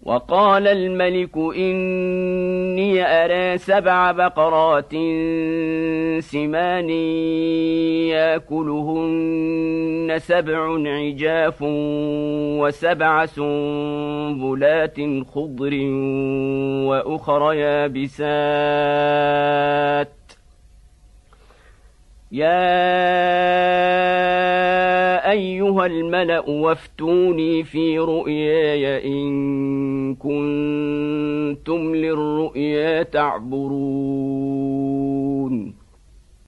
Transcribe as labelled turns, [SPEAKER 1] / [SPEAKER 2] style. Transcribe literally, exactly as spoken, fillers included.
[SPEAKER 1] وقال الملك إني أرى سبع بقرات سمان يأكلهن سبع عجاف وسبع سنبلات خضر وأخر يابسات يا أيها الملأ وافتوني في رؤياي إن كنتم للرؤيا تعبرون